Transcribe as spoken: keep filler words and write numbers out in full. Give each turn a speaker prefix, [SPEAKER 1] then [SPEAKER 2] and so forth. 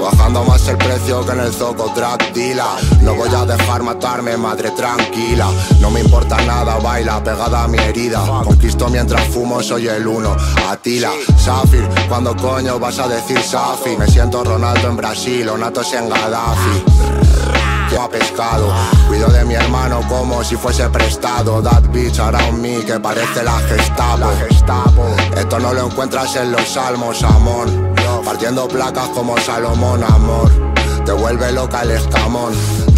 [SPEAKER 1] bajando más el precio que en el Zoco Drag Dila. No voy a dejar matarme, madre tranquila. No me importa nada, baila pegada a mi herida. Conquisto mientras fumo, soy el uno. Atila, Safir, cuando coño vas a decir Safi? Me siento Ronaldo en Brasil, o Natos en Gaddafi. Yo a pescado, cuido de mi hermano como si fuese prestado. That bitch around me que parece la Gestapo. Esto no lo encuentras en los salmos, amón. Partiendo placas como Salomón, amor. Te vuelve loca el escamón.